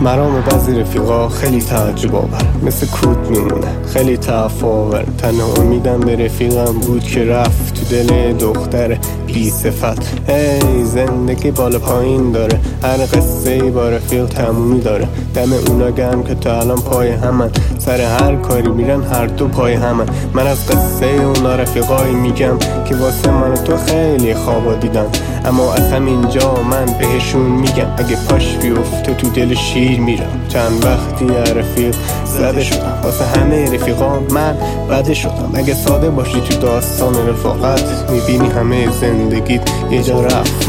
مرام بعضی رفیقا خیلی تعجب آور، مثل کود میمونه خیلی تفاور. تنها امیدم به رفیقم بود که رفت تو دل دختر بی صفت. ای زندگی بالا پایین داره، هر قصه ای با رفیق تمومی داره. دم اونا گرم که تا الان پای همن، سر هر کاری میرن هر دو پای همن. من از قصه اونا رفیقایی میگم که واسه من و تو خیلی خوابا دیدن، اما از همینجا من بهشون میگم اگه پاش بیفته تو دل شیر میرم. چند وقتی رفیق زده شدم، واسه همه رفیقا من بده شدم. اگه ساده باشی تو داستان رفاقت، میبینی همه زندگیت یه جا رفت.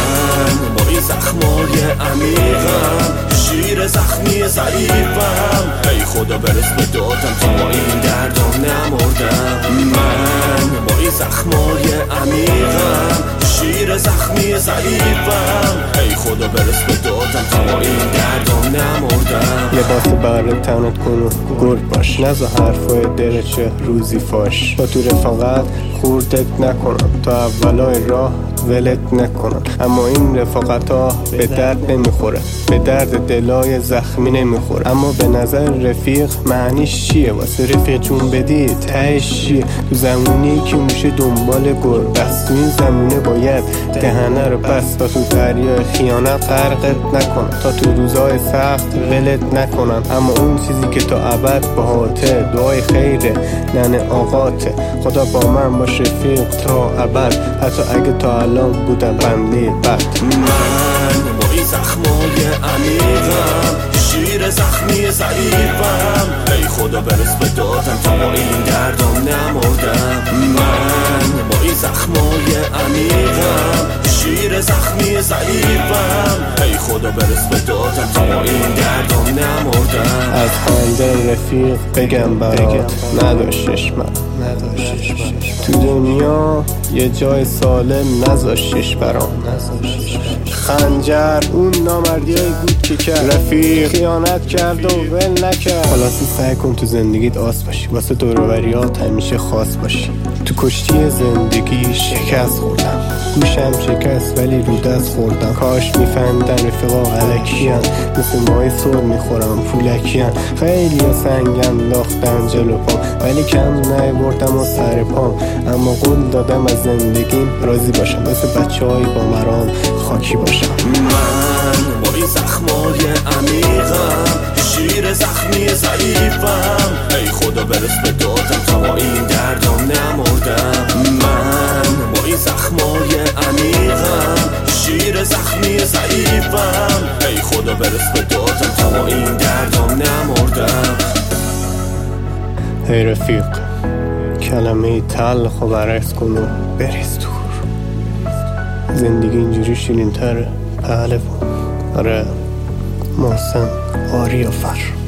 من با این زخمای عمیقم، شیر زخمی ضعیفم، ای خدا برس به دادم تا با این دردم نمردم. من با این زخمای عمیقم، شیر زخمی ضعیفم، ای خدا برس به دادم تا با این دردم نمردم. لباس بره تنت کن و گرد باش، نزا حرفای درچه روزی فاش. تا تو رفاقت خوردت نکنم، تا اولای راه ولت نکنم. اما این رفاقت ها به درد نمیخوره، به درد دلای زخمی نمیخوره. اما به نظر رفیق معنیش چیه؟ واسه رفیق جون بدی تهش چیه؟ تو زمونی که موشه دنبال گرگ است، تو این زمونه باید دهنه رو بست تا تو دریای خیانت غرقت نکنم، تا تو روزای سخت ولت نکنم. اما اون چیزی که تا ابد باهاته، دعای خیره ننه آقاته. خدا با من باش رفیق تا ابد، حتی اگه تا الان بودم بنده بد. من با این زخمای عمیقم، شیر زخمی ضعیفم، ای خدا برس به دادم تا با این دردم نمردم. من با این زخمای عمیقم، شیر زخمی ضعیفم، ای خدا برس به دادم تا با این دردم نمردم. از خنده رفیق بگم برات نداشتش من، تو دنیا یه جای سالم نذاشتش برام. خنجر اون نامردیایی بود که کرد، رفیق خیانت کرد و ول نکرد. خلاصی سعی کن تو زندگیت آس باشی، واسه دوروبریات همیشه خاص باشی. تو کشتی زندگی شکست خوردم، گوشم شکست ولی رو دست خوردم. کاش میفهمیدن رفیقا علکیان، مثل مای سر میخورم پولکیان. خیلی سنگ انداختن جلو پام، ولی کم نیاوردم و سر پام. اما قول دادم از زندگیم راضی باشم، مثل بچه‌های با مرام خاکی باشم. من با این زخمای عمیقم، شیر زخمی ضعیفم، ای خدا برس به دادم تا با این دردم نمردم. من با این زخمای عمیقم، شیر زخمی ضعیفم، ای خدا برس به دادم تا با این دردم نمردم. ای رفیق کلمه تلخ و برعکس کن و بریز دور. زندگی اینجوری شیرین تره پهلوان. آره محسن آریافر.